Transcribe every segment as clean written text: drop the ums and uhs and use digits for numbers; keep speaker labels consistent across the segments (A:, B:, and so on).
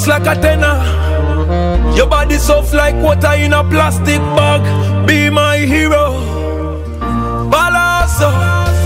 A: bounce like a tenor. Your body soft like water in a plastic bag. Be my hero, Balaso.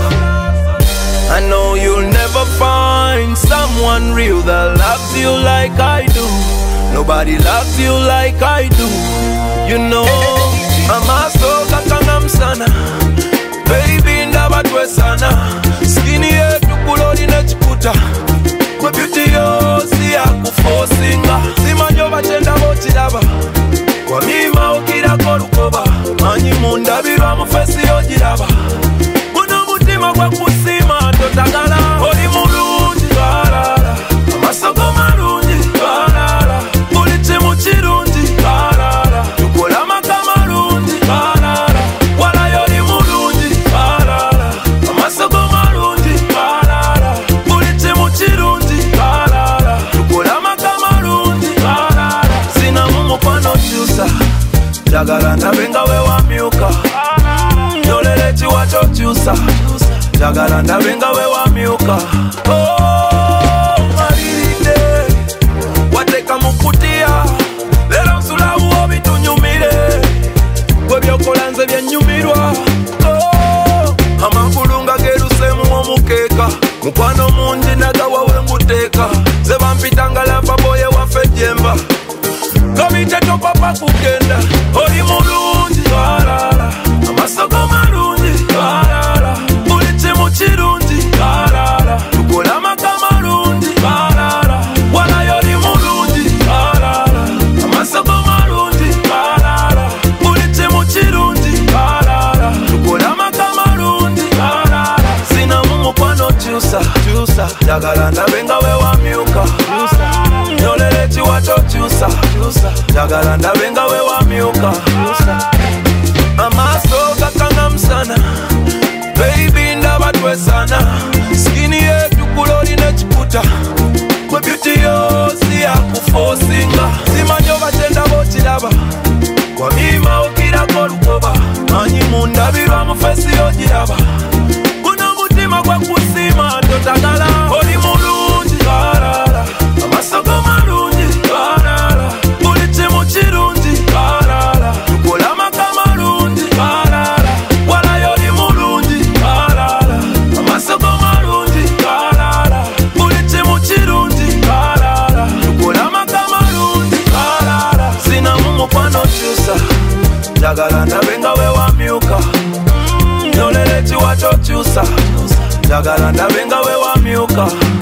A: I know you'll never find someone real that loves you like I do. Nobody loves you like I do. You know, amasoka kangamsana. Baby ndabatwe sana. Skinny yetu kuloli nechikuta. Kwa beauty yo siya kufosinga. Simanyo batenda bochilaba. Kwa mima okira korukoba. Manyi mundabirwa mufesi yo jiraba. Kuno mutima kwa kusima totagala. Oli mulungi balala. Amasoko marungi balala. Bulichi muchirungi balala. Tukola makamarungi balala. Wala yoli mulungi balala. Amasoko marungi balala. Bulichi muchirungi balala. Tukola makamarungi balala. Sina mumukwano chusa. Jagala ndabenga we wamyuka. Nyolele chiwacho chusa. Jagala ndabenga we wamyuka. Oh, marinde wateka mukutia. Lero nsulawu obitunyumire. Gwe byokola nze byenyumirwa. Oh, amagulunga gerusemu omukeka. Mukwano mungi nagawa we nguteeka. Ze bampitanga lava boye waffe jemba. Komite topapa kugenda. Oli mulungi balala. Amasoko marungi balala. Bulichi muchirungi balala. Tukola makamarungi balala. Wala yoli mulungi balala. Amasoko marungi balala. Bulichi muchirungi balala. Tukola makamarungi balala. Sina mumukwano chusa. Jagala ndabenga we wamyuka. Nyolele chiwacho chusa. Jagala ndabenga we wamyuka. Amasoka kangamsana. Baby ndabatwe sana. Skinny yetu kuloli nechikuta. Kwa beauty yo siya kufosinga. Simanyo batenda bochilaba. Kwa mima okira korukoba. Manyi mundabirwa mufesi yo jiraba. Kuno mutima kwa kusima totagala. Oli mulungi balala. Amasoko marungi balala. Bulichi muchirungi balala. Tukola makamarungi balala. Wala yoli mulungi balala. Amasoko marungi balala. Bulichi muchirungi balala. Tukola makamarungi balala. Sina mumukwano chusa. Jagala ndabenga we wamyuka. Nyolele chiwacho chusa. Jagala ndabenga we wamyuka.